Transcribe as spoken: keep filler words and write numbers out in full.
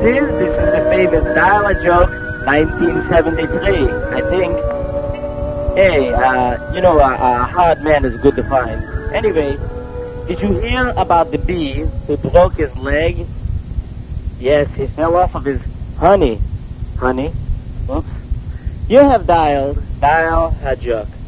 is? This is the famous Dial-A-Joke nineteen seventy-three, I think. Hey, uh, you know, a, a hard man is good to find. Anyway, did you hear about the bee who broke his leg? Yes, he fell off of his honey. Honey? Oops. You have dialed Dial-A-Joke.